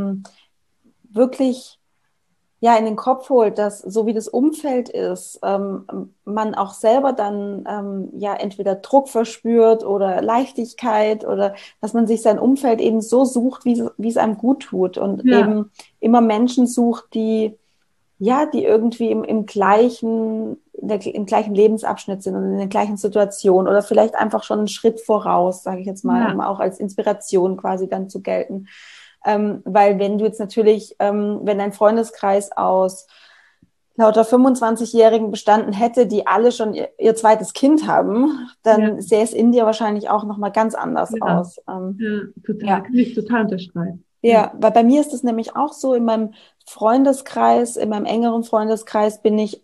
wirklich in den Kopf holt, dass so wie das Umfeld ist, man auch selber dann entweder Druck verspürt oder Leichtigkeit oder dass man sich sein Umfeld eben so sucht, wie es einem gut tut und eben immer Menschen sucht, die irgendwie im gleichen Lebensabschnitt sind und in der gleichen Situation oder vielleicht einfach schon einen Schritt voraus, sage ich jetzt mal, um auch als Inspiration quasi dann zu gelten. Weil wenn du jetzt natürlich, wenn dein Freundeskreis aus lauter 25-Jährigen bestanden hätte, die alle schon ihr zweites Kind haben, dann sähe es in dir wahrscheinlich auch nochmal ganz anders aus. Total. Kann ich total unterschreiben. Ja, weil bei mir ist es nämlich auch so, in meinem Freundeskreis, in meinem engeren Freundeskreis bin ich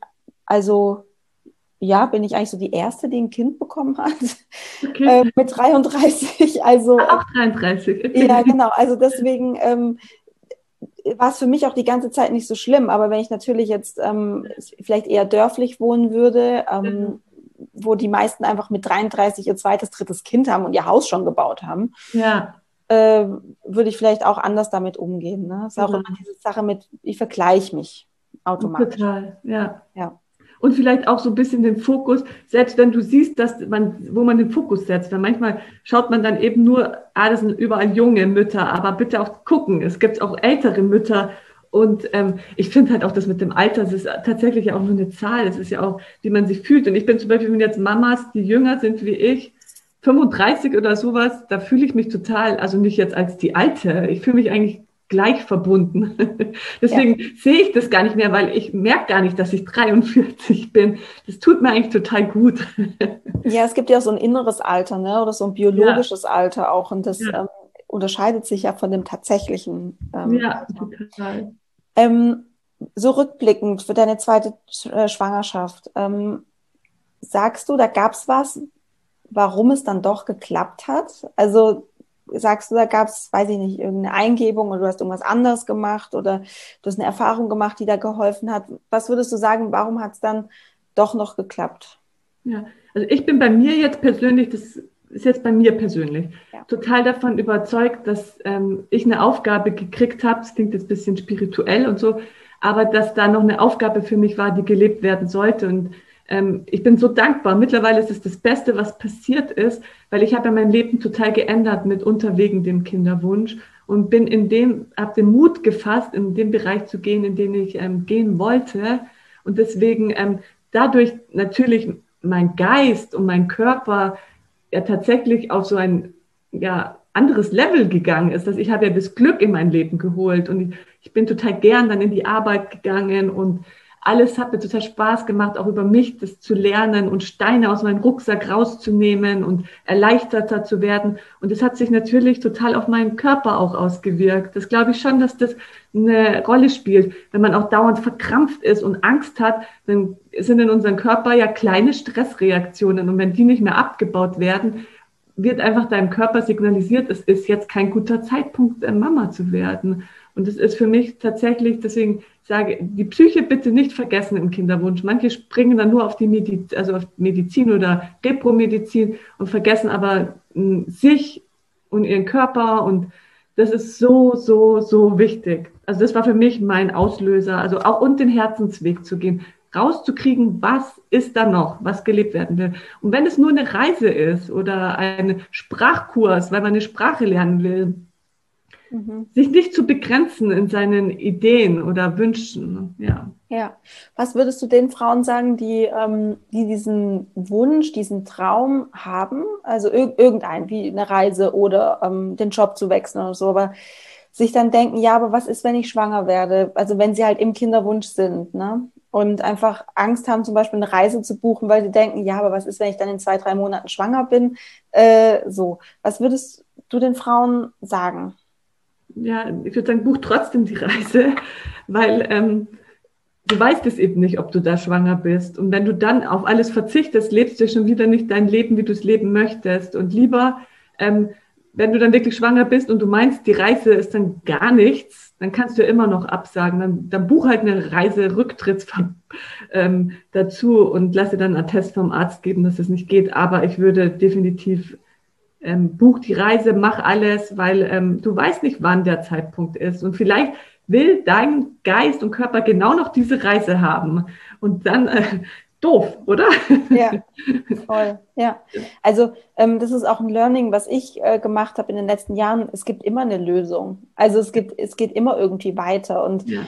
eigentlich so die Erste, die ein Kind bekommen hat. Okay. Mit 33. Also, auch 33. Okay. Ja, genau. Also deswegen war es für mich auch die ganze Zeit nicht so schlimm. Aber wenn ich natürlich jetzt vielleicht eher dörflich wohnen würde, wo die meisten einfach mit 33 ihr zweites, drittes Kind haben und ihr Haus schon gebaut haben, würde ich vielleicht auch anders damit umgehen. Ne? Das ist auch immer diese Sache mit, ich vergleiche mich automatisch. Total, ja. Und vielleicht auch so ein bisschen den Fokus, selbst wenn du siehst, wo man den Fokus setzt, weil manchmal schaut man dann eben nur, das sind überall junge Mütter, aber bitte auch gucken, es gibt auch ältere Mütter und ich finde halt auch das mit dem Alter, es ist tatsächlich auch nur eine Zahl, es ist ja auch, wie man sich fühlt und ich bin zum Beispiel, wenn jetzt Mamas, die jünger sind wie ich, 35 oder sowas, da fühle ich mich total, also nicht jetzt als die Alte, ich fühle mich eigentlich gleich verbunden. Deswegen sehe ich das gar nicht mehr, weil ich merke gar nicht, dass ich 43 bin. Das tut mir eigentlich total gut. Ja, es gibt ja so ein inneres Alter, ne? Oder so ein biologisches Alter auch. Und das unterscheidet sich ja von dem tatsächlichen. Total. so rückblickend für deine zweite Schwangerschaft, sagst du, da gab es was, warum es dann doch geklappt hat? Also sagst du, da gab es, weiß ich nicht, irgendeine Eingebung oder du hast irgendwas anderes gemacht oder du hast eine Erfahrung gemacht, die da geholfen hat. Was würdest du sagen, warum hat es dann doch noch geklappt? Ja, also ich bin bei mir jetzt persönlich, das ist jetzt bei mir persönlich, Ja. total davon überzeugt, dass ich eine Aufgabe gekriegt habe, das klingt jetzt ein bisschen spirituell und so, aber dass da noch eine Aufgabe für mich war, die gelebt werden sollte. Und ich bin so dankbar. Mittlerweile ist es das Beste, was passiert ist, weil ich habe ja mein Leben total geändert, mitunter wegen dem Kinderwunsch und bin habe den Mut gefasst, in den Bereich zu gehen, in den ich gehen wollte. Und deswegen dadurch natürlich mein Geist und mein Körper ja tatsächlich auf so ein anderes Level gegangen ist. Dass ich habe ja das Glück in mein Leben geholt und ich bin total gern dann in die Arbeit gegangen und alles hat mir total Spaß gemacht, auch über mich das zu lernen und Steine aus meinem Rucksack rauszunehmen und erleichterter zu werden. Und das hat sich natürlich total auf meinen Körper auch ausgewirkt. Das glaube ich schon, dass das eine Rolle spielt. Wenn man auch dauernd verkrampft ist und Angst hat, dann sind in unserem Körper ja kleine Stressreaktionen. Und wenn die nicht mehr abgebaut werden, wird einfach deinem Körper signalisiert, es ist jetzt kein guter Zeitpunkt, Mama zu werden. Und das ist für mich tatsächlich, deswegen sage die Psyche bitte nicht vergessen im Kinderwunsch. Manche springen dann nur auf die auf Medizin oder Repromedizin und vergessen aber sich und ihren Körper. Und das ist so, so, so wichtig. Also das war für mich mein Auslöser, also auch und den Herzensweg zu gehen, rauszukriegen, was ist da noch, was gelebt werden will. Und wenn es nur eine Reise ist oder ein Sprachkurs, weil man eine Sprache lernen will, sich nicht zu begrenzen in seinen Ideen oder Wünschen. Ja. Ja. Was würdest du den Frauen sagen, die diesen Wunsch, diesen Traum haben? Also irgendein, wie eine Reise oder den Job zu wechseln oder so, aber sich dann denken, ja, aber was ist, wenn ich schwanger werde? Also wenn sie halt im Kinderwunsch sind, ne? Und einfach Angst haben, zum Beispiel eine Reise zu buchen, weil sie denken, ja, aber was ist, wenn ich dann in 2, 3 Monaten schwanger bin? So. Was würdest du den Frauen sagen? Ja, ich würde sagen, buch trotzdem die Reise, weil du weißt es eben nicht, ob du da schwanger bist. Und wenn du dann auf alles verzichtest, lebst du schon wieder nicht dein Leben, wie du es leben möchtest. Und lieber, wenn du dann wirklich schwanger bist und du meinst, die Reise ist dann gar nichts, dann kannst du immer noch absagen. Dann buch halt eine Reise-Rücktritts dazu und lass dir dann einen Attest vom Arzt geben, dass es nicht geht. Aber ich würde definitiv buch die Reise, mach alles, weil du weißt nicht, wann der Zeitpunkt ist. Und vielleicht will dein Geist und Körper genau noch diese Reise haben. Und dann doof, oder? Ja, voll. Ja. Also das ist auch ein Learning, was ich gemacht habe in den letzten Jahren. Es gibt immer eine Lösung. Also es geht immer irgendwie weiter. Und Ja.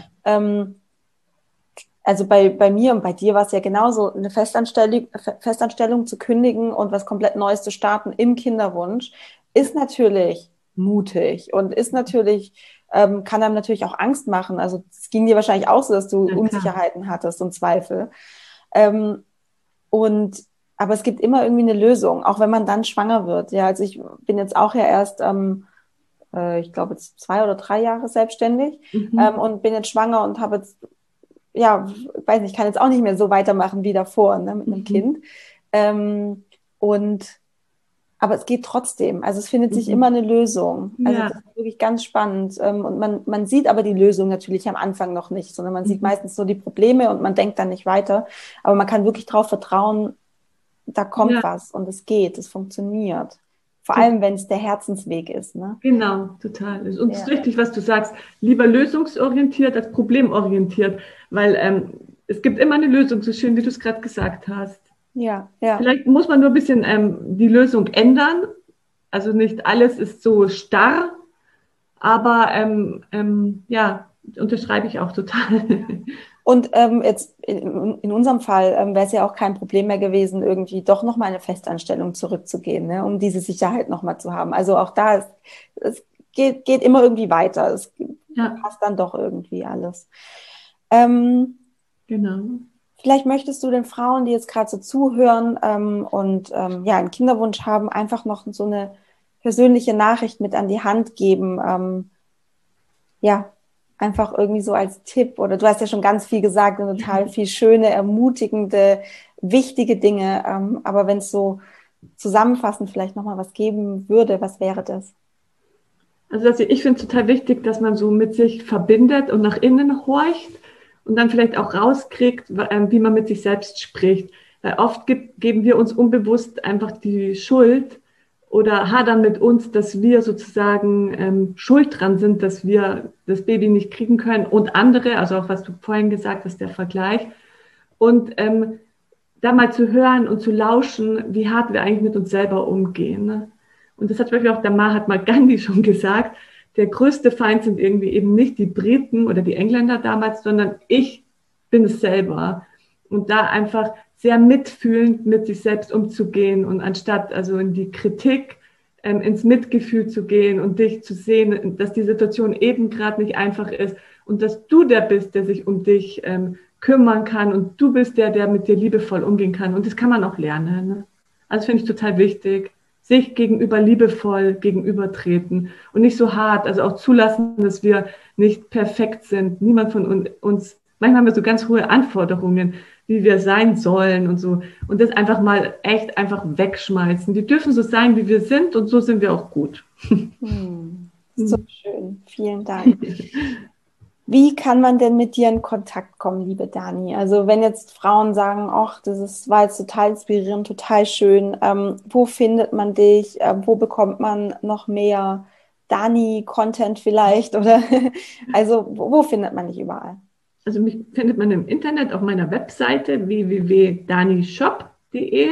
Also bei mir und bei dir war es ja genauso, eine Festanstellung zu kündigen und was komplett Neues zu starten im Kinderwunsch, ist natürlich mutig und ist natürlich, kann einem natürlich auch Angst machen. Also es ging dir wahrscheinlich auch so, dass du Ja, Unsicherheiten hattest und Zweifel. Ähm, und aber es gibt immer irgendwie eine Lösung, auch wenn man dann schwanger wird. Ja, also ich bin jetzt auch ja erst ich glaube jetzt 2 oder 3 Jahre selbstständig und bin jetzt schwanger und habe jetzt ja, weiß nicht, ich kann jetzt auch nicht mehr so weitermachen wie davor, ne, mit einem Kind. Und aber es geht trotzdem. Also es findet sich immer eine Lösung. Also Ja. das ist wirklich ganz spannend. Und man sieht aber die Lösung natürlich am Anfang noch nicht, sondern man sieht meistens nur die Probleme und man denkt dann nicht weiter. Aber man kann wirklich darauf vertrauen, da kommt was und es geht, es funktioniert. Vor allem, wenn es der Herzensweg ist. Ne? Genau, total. Und es ist richtig, was du sagst. Lieber lösungsorientiert als problemorientiert, weil es gibt immer eine Lösung, so schön, wie du es gerade gesagt hast. Ja, ja. Vielleicht muss man nur ein bisschen die Lösung ändern. Also nicht alles ist so starr, aber ja, unterschreibe ich auch total. Und jetzt in unserem Fall wäre es ja auch kein Problem mehr gewesen, irgendwie doch nochmal eine Festanstellung zurückzugehen, ne, um diese Sicherheit nochmal zu haben. Also auch da, es geht immer irgendwie weiter. Es passt dann doch irgendwie alles. Genau. Vielleicht möchtest du den Frauen, die jetzt gerade so zuhören und ja, einen Kinderwunsch haben, einfach noch so eine persönliche Nachricht mit an die Hand geben. Ja, einfach irgendwie so als Tipp, oder du hast ja schon ganz viel gesagt und total viel schöne, ermutigende, wichtige Dinge, aber wenn es so zusammenfassend vielleicht nochmal was geben würde, was wäre das? Also ich finde es total wichtig, dass man so mit sich verbindet und nach innen horcht und dann vielleicht auch rauskriegt, wie man mit sich selbst spricht. Weil oft geben wir uns unbewusst einfach die Schuld oder hadern mit uns, dass wir sozusagen schuld dran sind, dass wir das Baby nicht kriegen können und andere, also auch was du vorhin gesagt hast, der Vergleich. Und da mal zu hören und zu lauschen, wie hart wir eigentlich mit uns selber umgehen. Ne? Und das hat zum Beispiel auch der Mahatma Gandhi schon gesagt, der größte Feind sind irgendwie eben nicht die Briten oder die Engländer damals, sondern ich bin es selber. Und da einfach sehr mitfühlend mit sich selbst umzugehen und anstatt also in die Kritik, ins Mitgefühl zu gehen und dich zu sehen, dass die Situation eben gerade nicht einfach ist und dass du der bist, der sich um dich kümmern kann und du bist der mit dir liebevoll umgehen kann. Und das kann man auch lernen. Ne? Also finde ich total wichtig, sich gegenüber liebevoll gegenübertreten und nicht so hart, also auch zulassen, dass wir nicht perfekt sind. Niemand von uns, manchmal haben wir so ganz hohe Anforderungen, wie wir sein sollen und so. Und das einfach mal echt einfach wegschmeißen. Die dürfen so sein, wie wir sind und so sind wir auch gut. So schön. Vielen Dank. Wie kann man denn mit dir in Kontakt kommen, liebe Dani? Also wenn jetzt Frauen sagen, ach, war jetzt total inspirierend, total schön, wo findet man dich? Wo bekommt man noch mehr Dani-Content vielleicht? Oder also wo findet man dich überall? Also mich findet man im Internet auf meiner Webseite www.danishop.de.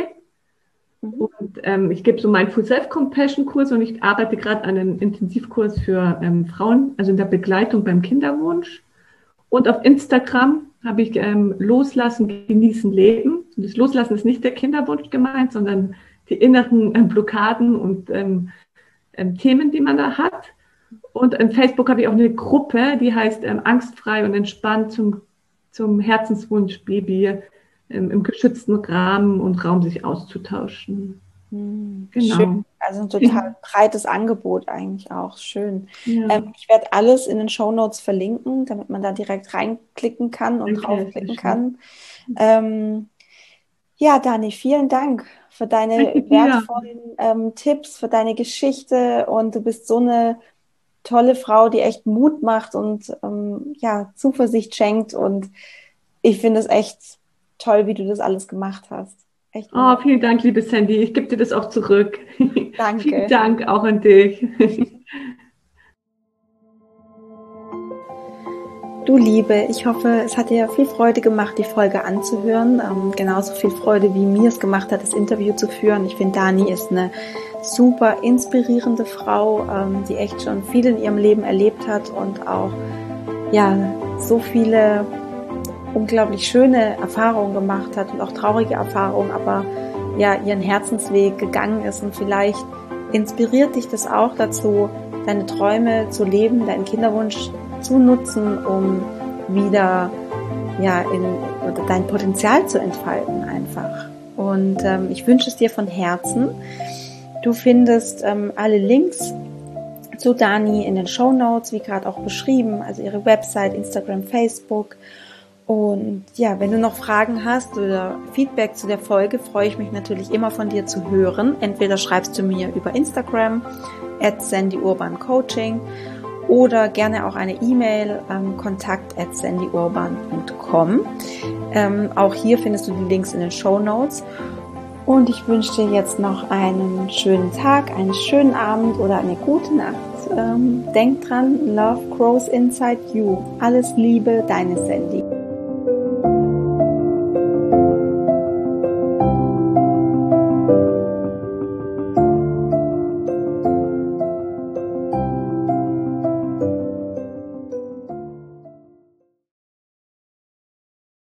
Und ich gebe so meinen Full-Self-Compassion-Kurs und ich arbeite gerade an einem Intensivkurs für Frauen, also in der Begleitung beim Kinderwunsch. Und auf Instagram habe ich Loslassen, Genießen, Leben. Und das Loslassen ist nicht der Kinderwunsch gemeint, sondern die inneren Blockaden und Themen, die man da hat. Und in Facebook habe ich auch eine Gruppe, die heißt Angstfrei und entspannt zum Herzenswunsch Baby im geschützten Rahmen und Raum sich auszutauschen. Genau. Schön. Also ein total breites Angebot eigentlich auch. Schön. Ja. Ich werde alles in den Shownotes verlinken, damit man da direkt reinklicken kann und draufklicken kann. Ja, Dani, vielen Dank für deine wertvollen Tipps, für deine Geschichte, und du bist so eine tolle Frau, die echt Mut macht und Zuversicht schenkt, und ich finde es echt toll, wie du das alles gemacht hast. Echt vielen Dank, liebe Sandy. Ich gebe dir das auch zurück. Danke. Vielen Dank auch an dich. Du Liebe, ich hoffe, es hat dir viel Freude gemacht, die Folge anzuhören. Genauso viel Freude, wie mir es gemacht hat, das Interview zu führen. Ich finde, Dani ist eine super inspirierende Frau, die echt schon viel in ihrem Leben erlebt hat und auch so viele unglaublich schöne Erfahrungen gemacht hat und auch traurige Erfahrungen, aber ihren Herzensweg gegangen ist, und vielleicht inspiriert dich das auch dazu, deine Träume zu leben, deinen Kinderwunsch zu nutzen, um wieder dein Potenzial zu entfalten einfach. Und ich wünsche es dir von Herzen. Du findest alle Links zu Dani in den Shownotes, wie gerade auch beschrieben, also ihre Website, Instagram, Facebook. Und wenn du noch Fragen hast oder Feedback zu der Folge, freue ich mich natürlich immer von dir zu hören. Entweder schreibst du mir über Instagram @sandyurbancoaching oder gerne auch eine E-Mail kontakt@sandyurban.com. Auch hier findest du die Links in den Shownotes. Und ich wünsche dir jetzt noch einen schönen Tag, einen schönen Abend oder eine gute Nacht. Denk dran, Love grows inside you. Alles Liebe, deine Sandy.